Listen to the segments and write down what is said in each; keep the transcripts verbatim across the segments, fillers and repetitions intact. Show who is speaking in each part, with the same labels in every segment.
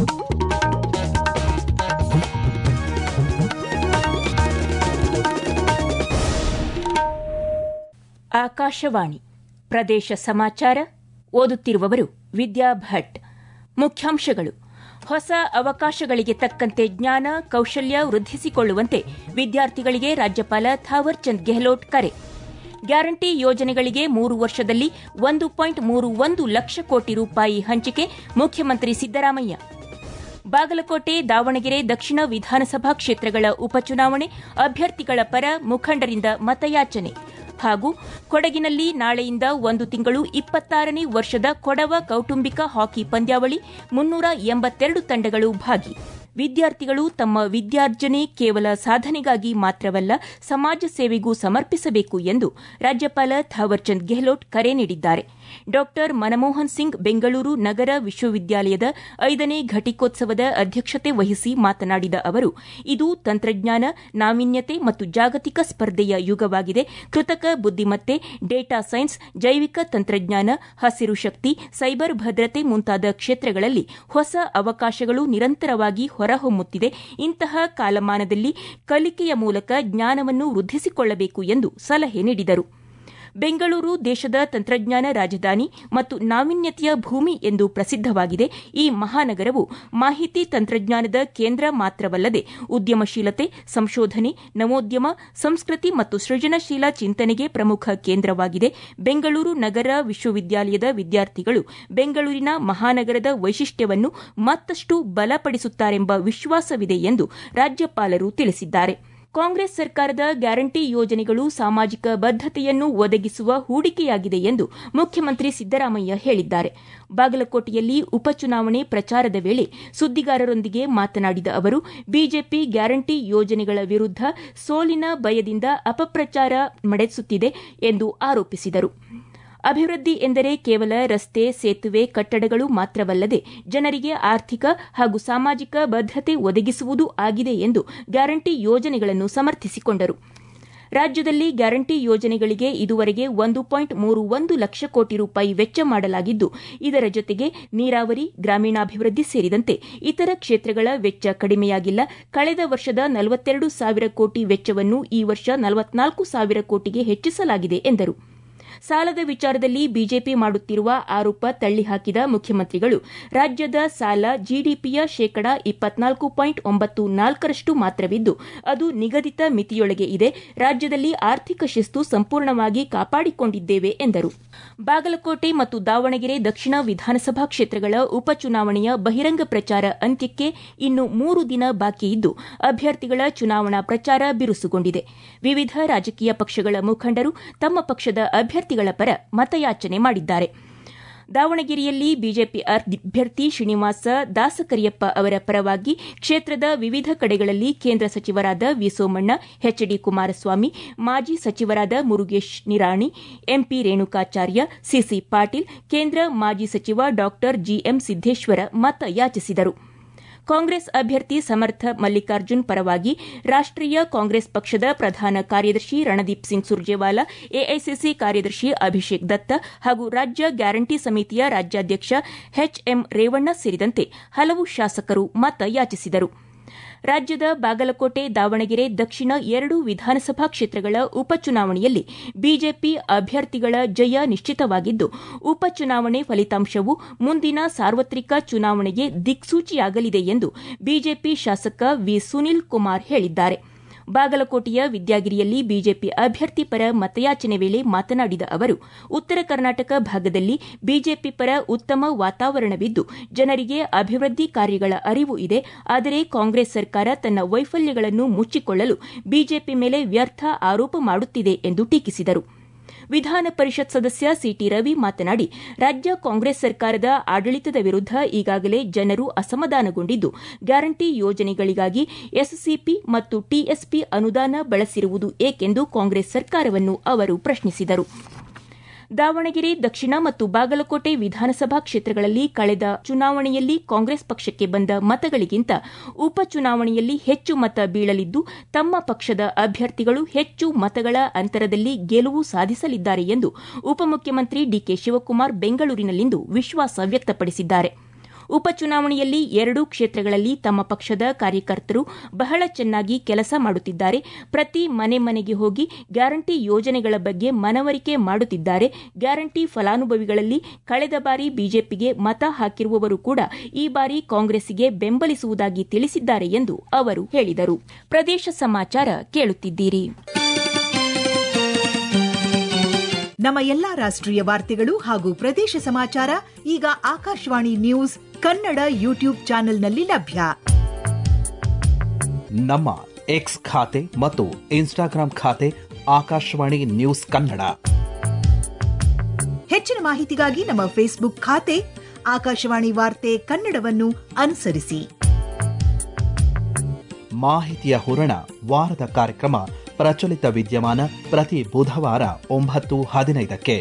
Speaker 1: ಆಕಾಶವಾಣಿ ಪ್ರದೇಶ ಸಮಾಚಾರ ಓದುತ್ತಿರುವವರು ವಿದ್ಯಾ ಭಟ್. ಮುಖ್ಯಾಂಶಗಳು: ಹೊಸ ಅವಕಾಶಗಳಿಗೆ ತಕ್ಕಂತೆ ಜ್ಞಾನ ಕೌಶಲ್ಯ ವೃದ್ಧಿಸಿಕೊಳ್ಳುವಂತೆ ವಿದ್ಯಾರ್ಥಿಗಳಿಗೆ ರಾಜ್ಯಪಾಲ ಥಾವರ್ ಚಂದ್ ಗೆಹ್ಲೋಟ್ ಕರೆ. ಗ್ಯಾರಂಟಿ ಯೋಜನೆಗಳಿಗೆ ಮೂರು ವರ್ಷದಲ್ಲಿ ಒಂದು ಪಾಯಿಂಟ್ ಮೂರು ಒಂದು ಲಕ್ಷ ಕೋಟಿ ರೂಪಾಯಿ ಹಂಚಿಕೆ, ಮುಖ್ಯಮಂತ್ರಿ ಸಿದ್ದರಾಮಯ್ಯ. ಬಾಗಲಕೋಟೆ, ದಾವಣಗೆರೆ ದಕ್ಷಿಣ ವಿಧಾನಸಭಾ ಕ್ಷೇತ್ರಗಳ ಉಪಚುನಾವಣೆ, ಅಭ್ಯರ್ಥಿಗಳ ಪರ ಮುಖಂಡರಿಂದ ಮತಯಾಚನೆ. ಹಾಗೂ ಕೊಡಗಿನಲ್ಲಿ ನಾಳೆಯಿಂದ ಒಂದು ತಿಂಗಳು ಇಪ್ಪತ್ತಾರನೇ ವರ್ಷದ ಕೊಡವ ಕೌಟುಂಬಿಕ ಹಾಕಿ ಪಂದ್ಯಾವಳಿ, ಮುನ್ನೂರ ಎಂಬತ್ತೆರಡು ತಂಡಗಳು ಭಾಗಿ. ವಿದ್ಯಾರ್ಥಿಗಳು ತಮ್ಮ ವಿದ್ಯಾರ್ಜನೆ ಕೇವಲ ಸಾಧನೆಗಾಗಿ ಮಾತ್ರವಲ್ಲ, ಸಮಾಜ ಸೇವೆಗೂ ಸಮರ್ಪಿಸಬೇಕು ಎಂದು ರಾಜ್ಯಪಾಲ ಥಾವರ್ ಚಂದ್ ಗೆಹ್ಲೋಟ್ ಕರೆ ನೀಡಿದ್ದಾರೆ. ಡಾ ಮನಮೋಹನ್ ಸಿಂಗ್ ಬೆಂಗಳೂರು ನಗರ ವಿಶ್ವವಿದ್ಯಾಲಯದ ಐದನೇ ಘಟಿಕೋತ್ಸವದ ಅಧ್ಯಕ್ಷತೆ ವಹಿಸಿ ಮಾತನಾಡಿದ ಅವರು, ಇದು ತಂತ್ರಜ್ಞಾನ, ನಾವೀನ್ಯತೆ ಮತ್ತು ಜಾಗತಿಕ ಸ್ಪರ್ಧೆಯ ಯುಗವಾಗಿದೆ. ಕೃತಕ ಬುದ್ದಿಮತ್ತೆ, ಡೇಟಾ ಸೈನ್ಸ್, ಜೈವಿಕ ತಂತ್ರಜ್ಞಾನ, ಹಸಿರು ಶಕ್ತಿ, ಸೈಬರ್ ಭದ್ರತೆ ಮುಂತಾದ ಕ್ಷೇತ್ರಗಳಲ್ಲಿ ಹೊಸ ಅವಕಾಶಗಳು ನಿರಂತರವಾಗಿ ಹೊರಹೊಮ್ಮುತ್ತಿದೆ. ಇಂತಹ ಕಾಲಮಾನದಲ್ಲಿ ಕಲಿಕೆಯ ಮೂಲಕ ಜ್ಞಾನವನ್ನು ವೃದ್ಧಿಸಿಕೊಳ್ಳಬೇಕು ಎಂದು ಸಲಹೆ ನೀಡಿದರು. ಬೆಂಗಳೂರು ದೇಶದ ತಂತ್ರಜ್ಞಾನ ರಾಜಧಾನಿ ಮತ್ತು ನಾವೀನ್ಯತೆಯ ಭೂಮಿ ಎಂದು ಪ್ರಸಿದ್ದವಾಗಿದೆ. ಈ ಮಹಾನಗರವು ಮಾಹಿತಿ ತಂತ್ರಜ್ಞಾನದ ಕೇಂದ್ರ ಮಾತ್ರವಲ್ಲದೆ ಉದ್ಯಮಶೀಲತೆ, ಸಂಶೋಧನೆ, ನವೋದ್ಯಮ, ಸಂಸ್ಕೃತಿ ಮತ್ತು ಸೃಜನಶೀಲ ಚಿಂತನೆಗೆ ಪ್ರಮುಖ ಕೇಂದ್ರವಾಗಿದೆ. ಬೆಂಗಳೂರು ನಗರ ವಿಶ್ವವಿದ್ಯಾಲಯದ ವಿದ್ಯಾರ್ಥಿಗಳು ಬೆಂಗಳೂರಿನ ಮಹಾನಗರದ ವೈಶಿಷ್ಟ್ಯವನ್ನು ಮತ್ತಷ್ಟು ಬಲಪಡಿಸುತ್ತಾರೆಂಬ ವಿಶ್ವಾಸವಿದೆ ಎಂದು ರಾಜ್ಯಪಾಲರು ತಿಳಿಸಿದ್ದಾರೆ. ಕಾಂಗ್ರೆಸ್ ಸರ್ಕಾರದ ಗ್ಯಾರಂಟಿ ಯೋಜನೆಗಳು ಸಾಮಾಜಿಕ ಬದ್ದತೆಯನ್ನು ಒದಗಿಸುವ ಹೂಡಿಕೆಯಾಗಿದೆ ಎಂದು ಮುಖ್ಯಮಂತ್ರಿ ಸಿದ್ದರಾಮಯ್ಯ ಹೇಳಿದ್ದಾರೆ. ಬಾಗಲಕೋಟೆಯಲ್ಲಿ ಉಪಚುನಾವಣೆ ಪ್ರಚಾರದ ವೇಳೆ ಸುದ್ದಿಗಾರರೊಂದಿಗೆ ಮಾತನಾಡಿದ ಅವರು, ಬಿಜೆಪಿ ಗ್ಯಾರಂಟಿ ಯೋಜನೆಗಳ ವಿರುದ್ಧ ಸೋಲಿನ ಭಯದಿಂದ ಅಪಪ್ರಚಾರ ನಡೆಸುತ್ತಿದೆ ಎಂದು ಆರೋಪಿಸಿದರು. ಅಭಿವೃದ್ಧಿ ಎಂದರೆ ಕೇವಲ ರಸ್ತೆ, ಸೇತುವೆ, ಕಟ್ಟಡಗಳು ಮಾತ್ರವಲ್ಲದೆ ಜನರಿಗೆ ಆರ್ಥಿಕ ಹಾಗೂ ಸಾಮಾಜಿಕ ಭದ್ರತೆ ಒದಗಿಸುವುದೂ ಆಗಿದೆ ಎಂದು ಗ್ಯಾರಂಟಿ ಯೋಜನೆಗಳನ್ನು ಸಮರ್ಥಿಸಿಕೊಂಡರು. ರಾಜ್ಯದಲ್ಲಿ ಗ್ಯಾರಂಟಿ ಯೋಜನೆಗಳಿಗೆ ಇದುವರೆಗೆ ಒಂದು ಪಾಯಿಂಟ್ ಮೂರು ಒಂದು ಲಕ್ಷ ಕೋಟಿ ರೂಪಾಯಿ ವೆಚ್ಚ ಮಾಡಲಾಗಿದ್ದು, ಇದರ ಜೊತೆಗೆ ನೀರಾವರಿ, ಗ್ರಾಮೀಣಾಭಿವೃದ್ಧಿ ಸೇರಿದಂತೆ ಇತರ ಕ್ಷೇತ್ರಗಳ ವೆಚ್ಚ ಕಡಿಮೆಯಾಗಿಲ್ಲ. ಕಳೆದ ವರ್ಷದ ನಲವತ್ತೆರಡು ಸಾವಿರ ಕೋಟಿ ವೆಚ್ಚವನ್ನು ಈ ವರ್ಷ ನಲವತ್ನಾಲ್ಕು ಸಾವಿರ ಕೋಟಿಗೆ ಹೆಚ್ಚಿಸಲಾಗಿದೆ ಎಂದರು. ಸಾಲದ ವಿಚಾರದಲ್ಲಿ ಬಿಜೆಪಿ ಮಾಡುತ್ತಿರುವ ಆರೋಪ ತಳ್ಳಿಹಾಕಿದ ಮುಖ್ಯಮಂತ್ರಿಗಳು, ರಾಜ್ಯದ ಸಾಲ ಜಿಡಿಪಿಯ ಶೇಕಡಾ ಇಪ್ಪತ್ನಾಲ್ಕು ಪಾಯಿಂಟ್ ಒಂಬತ್ತು ನಾಲ್ಕರಷ್ಟು ಮಾತ್ರವಿದ್ದು, ಅದು ನಿಗದಿತ ಮಿತಿಯೊಳಗೆ ಇದೆ. ರಾಜ್ಯದಲ್ಲಿ ಆರ್ಥಿಕ ಶಿಸ್ತು ಸಂಪೂರ್ಣವಾಗಿ ಕಾಪಾಡಿಕೊಂಡಿದ್ದೇವೆ ಎಂದರು. ಬಾಗಲಕೋಟೆ ಮತ್ತು ದಾವಣಗೆರೆ ದಕ್ಷಿಣ ವಿಧಾನಸಭಾ ಕ್ಷೇತ್ರಗಳ ಉಪಚುನಾವಣೆಯ ಬಹಿರಂಗ ಪ್ರಚಾರ ಅಂತ್ಯಕ್ಕೆ ಇನ್ನು ಮೂರು ದಿನ ಬಾಕಿ ಇದ್ದು, ಅಭ್ಯರ್ಥಿಗಳ ಚುನಾವಣಾ ಪ್ರಚಾರ ಬಿರುಸುಗೊಂಡಿದೆ. ವಿವಿಧ ರಾಜಕೀಯ ಪಕ್ಷಗಳ ಮುಖಂಡರು ತಮ್ಮ ಪಕ್ಷದ ಅಭ್ಯರ್ಥಿ ಪರ ಮತಯಾಚನೆ ಮಾಡಿದ್ದಾರೆ. ದಾವಣಗೆರೆಯಲ್ಲಿ ಬಿಜೆಪಿ ಅಭ್ಯರ್ಥಿ ಶ್ರೀನಿವಾಸ ದಾಸಕರಿಯಪ್ಪ ಅವರ ಪರವಾಗಿ ಕ್ಷೇತ್ರದ ವಿವಿಧ ಕಡೆಗಳಲ್ಲಿ ಕೇಂದ್ರ ಸಚಿವರಾದ V Somanna, H D Kumaraswamy, ಮಾಜಿ ಸಚಿವರಾದ ಮುರುಗೇಶ್ ನಿರಾಣಿ, ಎಂಪಿ ರೇಣುಕಾಚಾರ್ಯ, ಸಿಸಿ ಪಾಟೀಲ್, ಕೇಂದ್ರ ಮಾಜಿ ಸಚಿವ ಡಾ ಜಿಎಂ ಸಿದ್ದೇಶ್ವರ ಮತ ಯಾಚಿಸಿದರು. ಕಾಂಗ್ರೆಸ್ ಅಭ್ಯರ್ಥಿ ಸಮರ್ಥ ಮಲ್ಲಿಕಾರ್ಜುನ್ ಪರವಾಗಿ ರಾಷ್ಟೀಯ ಕಾಂಗ್ರೆಸ್ ಪಕ್ಷದ ಪ್ರಧಾನ ಕಾರ್ಯದರ್ಶಿ ರಣದೀಪ್ ಸಿಂಗ್ ಸುರ್ಜೇವಾಲಾ, ಎಐಸಿಸಿ ಕಾರ್ಯದರ್ಶಿ ಅಭಿಷೇಕ್ ದತ್ತ ಹಾಗೂ ರಾಜ್ಯ ಗ್ಯಾರಂಟಿ ಸಮಿತಿಯ ರಾಜ್ಯಾಧ್ಯಕ್ಷ ಎಚ್ ಎಂ ರೇವಣ್ಣ ಸೇರಿದಂತೆ ಹಲವು ಶಾಸಕರು ಮತ ಯಾಚಿಸಿದರು. ರಾಜ್ಯದ ಬಾಗಲಕೋಟೆ, ದಾವಣಗೆರೆ ದಕ್ಷಿಣ ಎರಡು ವಿಧಾನಸಭಾ ಕ್ಷೇತ್ರಗಳ ಉಪಚುನಾವಣೆಯಲ್ಲಿ ಬಿಜೆಪಿ ಅಭ್ಯರ್ಥಿಗಳ ಜಯ ನಿಶ್ಚಿತವಾಗಿದ್ದು, ಉಪಚುನಾವಣೆ ಫಲಿತಾಂಶವು ಮುಂದಿನ ಸಾರ್ವತ್ರಿಕ ಚುನಾವಣೆಗೆ ದಿಕ್ಸೂಚಿಯಾಗಲಿದೆ ಎಂದು ಬಿಜೆಪಿ ಶಾಸಕ ವಿ ಸುನೀಲ್ ಕುಮಾರ್ ಹೇಳಿದ್ದಾರೆ. ಬಾಗಲಕೋಟೆಯ ವಿದ್ಯಾಗಿರಿಯಲ್ಲಿ ಬಿಜೆಪಿ ಅಭ್ಯರ್ಥಿ ಪರ ಮತಯಾಚನೆ ವೇಳೆ ಮಾತನಾಡಿದ ಅವರು, ಉತ್ತರ ಕರ್ನಾಟಕ ಭಾಗದಲ್ಲಿ ಬಿಜೆಪಿ ಪರ ಉತ್ತಮ ವಾತಾವರಣವಿದ್ದು, ಜನರಿಗೆ ಅಭಿವೃದ್ಧಿ ಕಾರ್ಯಗಳ ಅರಿವು ಇದೆ. ಆದರೆ ಕಾಂಗ್ರೆಸ್ ಸರ್ಕಾರ ತನ್ನ ವೈಫಲ್ಯಗಳನ್ನು ಮುಚ್ಚಿಕೊಳ್ಳಲು ಬಿಜೆಪಿ ಮೇಲೆ ವ್ಯರ್ಥ ಆರೋಪ ಮಾಡುತ್ತಿದೆ ಎಂದು ಟೀಕಿಸಿದರು. ವಿಧಾನ ಪರಿಷತ್ ಸದಸ್ಯ ಸಿಟಿ ರವಿ ಮಾತನಾಡಿ, ರಾಜ್ಯ ಕಾಂಗ್ರೆಸ್ ಸರ್ಕಾರದ ಆಡಳಿತದ ವಿರುದ್ಧ ಈಗಾಗಲೇ ಜನರು ಅಸಮಾಧಾನಗೊಂಡಿದ್ದು, ಗ್ಯಾರಂಟಿ ಯೋಜನೆಗಳಿಗಾಗಿ ಎಸ್ಸಿಪಿ ಮತ್ತು ಟಿಎಸ್ಪಿ ಅನುದಾನ ಬಳಸಿರುವುದು ಏಕೆಂದು ಕಾಂಗ್ರೆಸ್ ಸರ್ಕಾರವನ್ನು ಅವರು ಪ್ರಶ್ನಿಸಿದರು. ದಾವಣಗೆರೆ ದಕ್ಷಿಣ ಮತ್ತು ಬಾಗಲಕೋಟೆ ವಿಧಾನಸಭಾ ಕ್ಷೇತ್ರಗಳಲ್ಲಿ ಕಳೆದ ಚುನಾವಣೆಯಲ್ಲಿ ಕಾಂಗ್ರೆಸ್ ಪಕ್ಷಕ್ಕೆ ಬಂದ ಮತಗಳಿಗಿಂತ ಉಪಚುನಾವಣೆಯಲ್ಲಿ ಹೆಚ್ಚು ಮತ ಬೀಳಲಿದ್ದು, ತಮ್ಮ ಪಕ್ಷದ ಅಭ್ಯರ್ಥಿಗಳು ಹೆಚ್ಚು ಮತಗಳ ಅಂತರದಲ್ಲಿ ಗೆಲುವು ಸಾಧಿಸಲಿದ್ದಾರೆ ಎಂದು ಉಪಮುಖ್ಯಮಂತ್ರಿ ಡಿಕೆ ಶಿವಕುಮಾರ್ ಬೆಂಗಳೂರಿನಲ್ಲಿಂದು ವಿಶ್ವಾಸ ವ್ಯಕ್ತಪಡಿಸಿದ್ದಾರೆ. ಉಪಚುನಾವಣೆಯಲ್ಲಿ ಎರಡೂ ಕ್ಷೇತ್ರಗಳಲ್ಲಿ ತಮ್ಮ ಪಕ್ಷದ ಕಾರ್ಯಕರ್ತರು ಬಹಳ ಚೆನ್ನಾಗಿ ಕೆಲಸ ಮಾಡುತ್ತಿದ್ದಾರೆ. ಪ್ರತಿ ಮನೆ ಮನೆಗೆ ಹೋಗಿ ಗ್ಯಾರಂಟಿ ಯೋಜನೆಗಳ ಬಗ್ಗೆ ಮನವರಿಕೆ ಮಾಡುತ್ತಿದ್ದಾರೆ. ಗ್ಯಾರಂಟಿ ಫಲಾನುಭವಿಗಳಲ್ಲಿ ಕಳೆದ ಬಾರಿ ಬಿಜೆಪಿಗೆ ಮತ ಹಾಕಿರುವವರು ಕೂಡ ಈ ಬಾರಿ ಕಾಂಗ್ರೆಸ್ಸಿಗೆ ಬೆಂಬಲಿಸುವುದಾಗಿ ತಿಳಿಸಿದ್ದಾರೆ ಎಂದು ಅವರು ಹೇಳಿದರು. ಪ್ರದೇಶ ಸಮಾಚಾರ ಕೇಳುತ್ತಿದ್ದೀರಿ.
Speaker 2: ನಮ್ಮ ಎಲ್ಲಾ ರಾಷ್ಟ್ರೀಯ ವಾರ್ತೆಗಳು ಹಾಗೂ ಪ್ರದೇಶ ಸಮಾಚಾರ ಈಗ ಆಕಾಶವಾಣಿ ನ್ಯೂಸ್ ಕನ್ನಡ ಯೂಟ್ಯೂಬ್ ಚಾನೆಲ್ನಲ್ಲಿ ಲಭ್ಯ.
Speaker 3: ನಮ್ಮ ಎಕ್ಸ್ ಖಾತೆ ಮತ್ತು ಇನ್ಸ್ಟಾಗ್ರಾಂ ಖಾತೆ ಆಕಾಶವಾಣಿ ನ್ಯೂಸ್ ಕನ್ನಡ.
Speaker 2: ಹೆಚ್ಚಿನ ಮಾಹಿತಿಗಾಗಿ ನಮ್ಮ ಫೇಸ್ಬುಕ್ ಖಾತೆ ಆಕಾಶವಾಣಿ ವಾರ್ತೆ ಕನ್ನಡವನ್ನು ಅನುಸರಿಸಿ.
Speaker 3: ಮಾಹಿತಿಯ ಹೂರಣ ವಾರದ ಕಾರ್ಯಕ್ರಮ ಪ್ರಚಲಿತ ವಿದ್ಯಮಾನ ಪ್ರತಿ ಬುಧವಾರ ಒಂಬತ್ತು ಹದಿನೈದಕ್ಕೆ.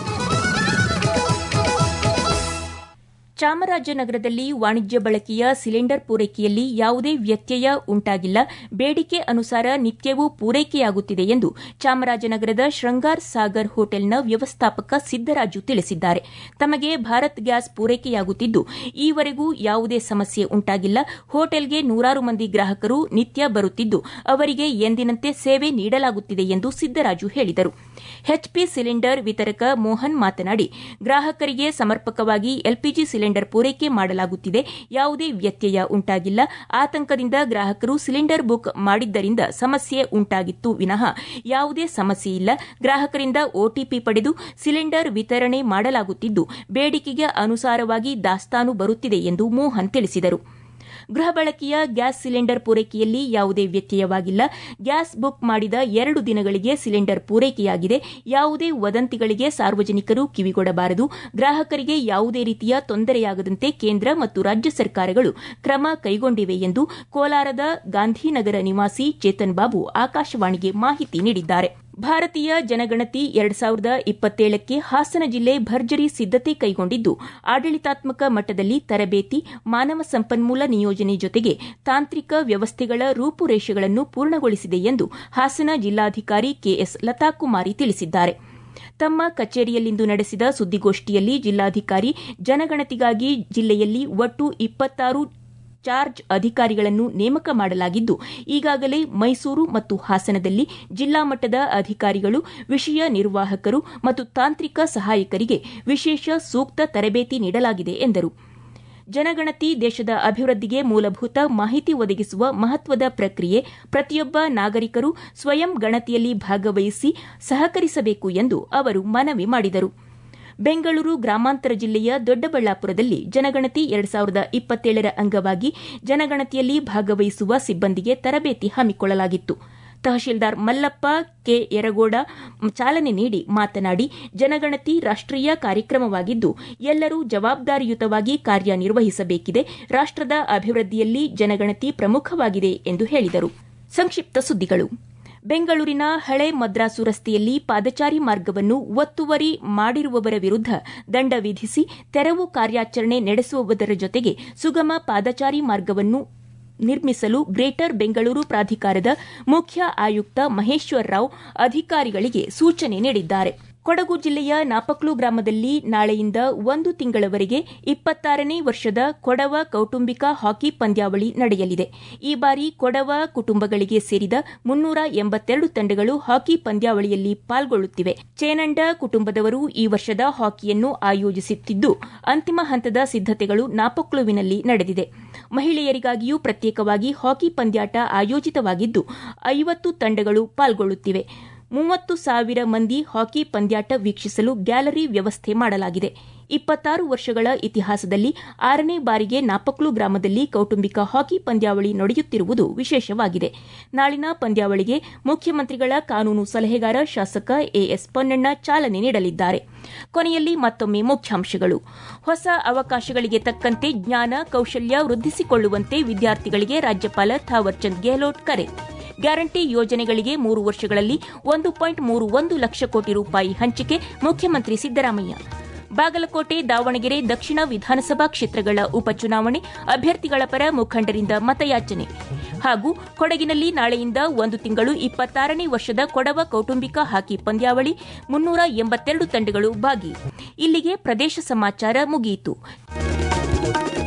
Speaker 1: ಚಾಮರಾಜನಗರದಲ್ಲಿ ವಾಣಿಜ್ಯ ಬಳಕೆಯ ಸಿಲಿಂಡರ್ ಪೂರೈಕೆಯಲ್ಲಿ ಯಾವುದೇ ವ್ಯತ್ಯಯ ಉಂಟಾಗಿಲ್ಲ. ಬೇಡಿಕೆ ಅನುಸಾರ ನಿತ್ಯವೂ ಪೂರೈಕೆಯಾಗುತ್ತಿದೆ ಎಂದು ಚಾಮರಾಜನಗರದ ಶೃಂಗಾರ್ ಸಾಗರ್ ಹೋಟೆಲ್ನ ವ್ಯವಸ್ಥಾಪಕ ಸಿದ್ದರಾಜು ತಿಳಿಸಿದ್ದಾರೆ. ತಮಗೆ ಭಾರತ್ ಗ್ಯಾಸ್ ಪೂರೈಕೆಯಾಗುತ್ತಿದ್ದು ಈವರೆಗೂ ಯಾವುದೇ ಸಮಸ್ಯೆ ಉಂಟಾಗಿಲ್ಲ. ಹೋಟೆಲ್ಗೆ ನೂರಾರು ಮಂದಿ ಗ್ರಾಹಕರು ನಿತ್ಯ ಬರುತ್ತಿದ್ದು ಅವರಿಗೆ ಎಂದಿನಂತೆ ಸೇವೆ ನೀಡಲಾಗುತ್ತಿದೆ ಎಂದು ಸಿದ್ದರಾಜು ಹೇಳಿದರು. ಎಚ್ಪಿ ಸಿಲಿಂಡರ್ ವಿತರಕ ಮೋಹನ್ ಮಾತನಾಡಿ, ಗ್ರಾಹಕರಿಗೆ ಸಮರ್ಪಕವಾಗಿ ಎಲ್ಪಿಜಿ ಸಿಲಿಂಡರ್ ಪೂರೈಕೆ ಮಾಡಲಾಗುತ್ತಿದೆ. ಯಾವುದೇ ವ್ಯತ್ಯಯ ಉಂಟಾಗಿಲ್ಲ. ಆತಂಕದಿಂದ ಗ್ರಾಹಕರು ಸಿಲಿಂಡರ್ ಬುಕ್ ಮಾಡಿದ್ದರಿಂದ ಸಮಸ್ಯೆ ಉಂಟಾಗಿತ್ತು ವಿನಃ ಯಾವುದೇ ಸಮಸ್ಯೆ ಇಲ್ಲ. ಗ್ರಾಹಕರಿಂದ ಒಟಿಪಿ ಪಡೆದು ಸಿಲಿಂಡರ್ ವಿತರಣೆ ಮಾಡಲಾಗುತ್ತಿದ್ದು ಬೇಡಿಕೆಗೆ ಅನುಸಾರವಾಗಿ ದಾಸ್ತಾನು ಬರುತ್ತಿದೆ ಎಂದು ಮೋಹನ್ ತಿಳಿಸಿದರು. ಗೃಹ ಬಳಕೆಯ ಗ್ಯಾಸ್ ಸಿಲಿಂಡರ್ ಪೂರೈಕೆಯಲ್ಲಿ ಯಾವುದೇ ವ್ಯತ್ಯಯವಾಗಿಲ್ಲ. ಗ್ಯಾಸ್ ಬುಕ್ ಮಾಡಿದ ಎರಡು ದಿನಗಳಿಗೆ ಸಿಲಿಂಡರ್ ಪೂರೈಕೆಯಾಗಿದೆ. ಯಾವುದೇ ವದಂತಿಗಳಿಗೆ ಸಾರ್ವಜನಿಕರು ಕಿವಿಗೊಡಬಾರದು. ಗ್ರಾಹಕರಿಗೆ ಯಾವುದೇ ರೀತಿಯ ತೊಂದರೆಯಾಗದಂತೆ ಕೇಂದ್ರ ಮತ್ತು ರಾಜ್ಯ ಸರ್ಕಾರಗಳು ಕ್ರಮ ಕೈಗೊಂಡಿವೆ ಎಂದು ಕೋಲಾರದ ಗಾಂಧಿನಗರ ನಿವಾಸಿ ಚೇತನ್ ಬಾಬು ಆಕಾಶವಾಣಿಗೆ ಮಾಹಿತಿ ನೀಡಿದ್ದಾರೆ. ಭಾರತೀಯ ಜನಗಣತಿ ಎರಡು ಸಾವಿರದ ಇಪ್ಪತ್ತೇಳಕ್ಕೆ ಹಾಸನ ಜಿಲ್ಲೆ ಭರ್ಜರಿ ಸಿದ್ದತೆ ಕೈಗೊಂಡಿದ್ದು ಆಡಳಿತಾತ್ಮಕ ಮಟ್ಟದಲ್ಲಿ ತರಬೇತಿ, ಮಾನವ ಸಂಪನ್ಮೂಲ ನಿಯೋಜನೆ ಜೊತೆಗೆ ತಾಂತ್ರಿಕ ವ್ಯವಸ್ಥೆಗಳ ರೂಪುರೇಷೆಗಳನ್ನು ಪೂರ್ಣಗೊಳಿಸಿದೆ ಎಂದು ಹಾಸನ ಜಿಲ್ಲಾಧಿಕಾರಿ ಕೆಎಸ್ ಲತಾಕುಮಾರಿ ತಿಳಿಸಿದ್ದಾರೆ. ತಮ್ಮ ಕಚೇರಿಯಲ್ಲಿಂದು ನಡೆಸಿದ ಸುದ್ದಿಗೋಷ್ಠಿಯಲ್ಲಿ ಜಿಲ್ಲಾಧಿಕಾರಿ ಜನಗಣತಿಗಾಗಿ ಜಿಲ್ಲೆಯಲ್ಲಿ ಒಟ್ಟು ಇಪ್ಪತ್ತಾರು ಚಾರ್ಜ್ ಅಧಿಕಾರಿಗಳನ್ನು ನೇಮಕ ಮಾಡಲಾಗಿದ್ದು ಈಗಾಗಲೇ ಮೈಸೂರು ಮತ್ತು ಹಾಸನದಲ್ಲಿ ಜಿಲ್ಲಾ ಮಟ್ಟದ ಅಧಿಕಾರಿಗಳು, ವಿಷಯ ನಿರ್ವಾಹಕರು ಮತ್ತು ತಾಂತ್ರಿಕ ಸಹಾಯಕರಿಗೆ ವಿಶೇಷ ಸೂಕ್ತ ತರಬೇತಿ ನೀಡಲಾಗಿದೆ ಎಂದರು. ಜನಗಣತಿ ದೇಶದ ಅಭಿವೃದ್ಧಿಗೆ ಮೂಲಭೂತ ಮಾಹಿತಿ ಒದಗಿಸುವ ಮಹತ್ವದ ಪ್ರಕ್ರಿಯೆ. ಪ್ರತಿಯೊಬ್ಬ ನಾಗರಿಕರು ಸ್ವಯಂ ಗಣತಿಯಲ್ಲಿ ಭಾಗವಹಿಸಿ ಸಹಕರಿಸಬೇಕು ಎಂದು ಅವರು ಮನವಿ ಮಾಡಿದರು. ಬೆಂಗಳೂರು ಗ್ರಾಮಾಂತರ ಜಿಲ್ಲೆಯ ದೊಡ್ಡಬಳ್ಳಾಪುರದಲ್ಲಿ ಜನಗಣತಿ ಎರಡು ಸಾವಿರದ ಇಪ್ಪತ್ತೇಳರ ಅಂಗವಾಗಿ ಜನಗಣತಿಯಲ್ಲಿ ಭಾಗವಹಿಸುವ ಸಿಬ್ಬಂದಿಗೆ ತರಬೇತಿ ಹಮ್ಮಿಕೊಳ್ಳಲಾಗಿತ್ತು. ತಹಶೀಲ್ದಾರ್ ಮಲ್ಲಪ್ಪ ಕೆ ಯರಗೋಡ ಚಾಲನೆ ನೀಡಿ ಮಾತನಾಡಿ, ಜನಗಣತಿ ರಾಷ್ಟೀಯ ಕಾರ್ಯಕ್ರಮವಾಗಿದ್ದು ಎಲ್ಲರೂ ಜವಾಬ್ದಾರಿಯುತವಾಗಿ ಕಾರ್ಯನಿರ್ವಹಿಸಬೇಕಿದೆ. ರಾಷ್ಟದ ಅಭಿವೃದ್ಧಿಯಲ್ಲಿ ಜನಗಣತಿ ಪ್ರಮುಖವಾಗಿದೆ ಎಂದು ಹೇಳಿದರು. ಸಂಕ್ಷಿಪ್ತ ಸುದ್ದಿಗಳು. ಬೆಂಗಳೂರಿನ ಹಳೆ ಮದ್ರಾಸು ರಸ್ತೆಯಲ್ಲಿ ಪಾದಚಾರಿ ಮಾರ್ಗವನ್ನು ಒತ್ತುವರಿ ಮಾಡಿರುವವರ ವಿರುದ್ಧ ದಂಡ ವಿಧಿಸಿ ತೆರವು ಕಾರ್ಯಾಚರಣೆ ನಡೆಸುವುದರ ಜೊತೆಗೆ ಸುಗಮ ಪಾದಚಾರಿ ಮಾರ್ಗವನ್ನು ನಿರ್ಮಿಸಲು ಗ್ರೇಟರ್ ಬೆಂಗಳೂರು ಪ್ರಾಧಿಕಾರದ ಮುಖ್ಯ ಆಯುಕ್ತ ಮಹೇಶ್ವರ್ ರಾವ್ ಅಧಿಕಾರಿಗಳಿಗೆ ಸೂಚನೆ ನೀಡಿದ್ದಾರೆ. ಕೊಡಗು ಜಿಲ್ಲೆಯ ನಾಪಕ್ಲು ಗ್ರಾಮದಲ್ಲಿ ನಾಳೆಯಿಂದ ಒಂದು ತಿಂಗಳವರೆಗೆ ಇಪ್ಪತ್ತಾರನೇ ವರ್ಷದ ಕೊಡವ ಕೌಟುಂಬಿಕ ಹಾಕಿ ಪಂದ್ಯಾವಳಿ ನಡೆಯಲಿದೆ. ಈ ಬಾರಿ ಕೊಡವ ಕುಟುಂಬಗಳಿಗೆ ಸೇರಿದ ಮುನ್ನೂರ ಎಂಬತ್ತೆರಡು ತಂಡಗಳು ಹಾಕಿ ಪಂದ್ಯಾವಳಿಯಲ್ಲಿ ಪಾಲ್ಗೊಳ್ಳುತ್ತಿವೆ. ಚೇನಂಡ ಕುಟುಂಬದವರು ಈ ವರ್ಷದ ಹಾಕಿಯನ್ನು ಆಯೋಜಿಸುತ್ತಿದ್ದು ಅಂತಿಮ ಹಂತದ ಸಿದ್ದತೆಗಳು ನಾಪಕ್ಲುವಿನಲ್ಲಿ ನಡೆದಿದೆ. ಮಹಿಳೆಯರಿಗಾಗಿಯೂ ಪ್ರತ್ಯೇಕವಾಗಿ ಹಾಕಿ ಪಂದ್ಯಾಟ ಆಯೋಜಿತವಾಗಿದ್ದು ಐವತ್ತು ತಂಡಗಳು ಪಾಲ್ಗೊಳ್ಳುತ್ತಿವೆ. ಮೂವತ್ತು ಸಾವಿರ ಮಂದಿ ಹಾಕಿ ಪಂದ್ಯಾಟ ವೀಕ್ಷಿಸಲು ಗ್ಯಾಲರಿ ವ್ಯವಸ್ಥೆ ಮಾಡಲಾಗಿದೆ. ಇಪ್ಪತ್ತಾರು ವರ್ಷಗಳ ಇತಿಹಾಸದಲ್ಲಿ ಆರನೇ ಬಾರಿಗೆ ನಾಪಕ್ಲು ಗ್ರಾಮದಲ್ಲಿ ಕೌಟುಂಬಿಕ ಹಾಕಿ ಪಂದ್ಯಾವಳಿ ನಡೆಯುತ್ತಿರುವುದು ವಿಶೇಷವಾಗಿದೆ. ನಾಳಿನ ಪಂದ್ಯಾವಳಿಗೆ ಮುಖ್ಯಮಂತ್ರಿಗಳ ಕಾನೂನು ಸಲಹೆಗಾರ ಶಾಸಕ ಎಎಸ್ ಪೊನ್ನಣ್ಣ ಚಾಲನೆ ನೀಡಲಿದ್ದಾರೆ. ಕೊನೆಯಲ್ಲಿ ಮತ್ತೊಮ್ಮೆ ಮುಖ್ಯಾಂಶಗಳು. ಹೊಸ ಅವಕಾಶಗಳಿಗೆ ತಕ್ಕಂತೆ ಜ್ಞಾನ, ಕೌಶಲ್ಯ ವೃದ್ಧಿಸಿಕೊಳ್ಳುವಂತೆ ವಿದ್ಯಾರ್ಥಿಗಳಿಗೆ ರಾಜ್ಯಪಾಲ ಥಾವರ್ಚಂದ್ ಗೆಹ್ಲೋಟ್ ಕರೆ. ಗ್ಯಾರಂಟಿ ಯೋಜನೆಗಳಿಗೆ ಮೂರು ವರ್ಷಗಳಲ್ಲಿ ಒಂದು ಪಾಯಿಂಟ್ ಮೂರು ಒಂದು ಲಕ್ಷ ಕೋಟಿ ರೂಪಾಯಿ ಹಂಚಿಕೆ, ಮುಖ್ಯಮಂತ್ರಿ ಸಿದ್ದರಾಮಯ್ಯ. ಬಾಗಲಕೋಟೆ, ದಾವಣಗೆರೆ, ದಕ್ಷಿಣ ವಿಧಾನಸಭಾ ಕ್ಷೇತ್ರಗಳ ಉಪಚುನಾವಣೆ, ಅಭ್ಯರ್ಥಿಗಳ ಪರ ಮುಖಂಡರಿಂದ ಮತಯಾಚನೆ. ಹಾಗೂ ಕೊಡಗಿನಲ್ಲಿ ನಾಳೆಯಿಂದ ಒಂದು ತಿಂಗಳು ಇಪ್ಪತ್ತಾರನೇ ವರ್ಷದ ಕೊಡವ ಕೌಟುಂಬಿಕ ಹಾಕಿ ಪಂದ್ಯಾವಳಿ, ಮುನ್ನೂರ ಎಂಬತ್ತೆರಡು ತಂಡಗಳು ಭಾಗಿ. ಇಲ್ಲಿಗೆ ಪ್ರದೇಶ ಸಮಾಚಾರ ಮುಗಿಯಿತು.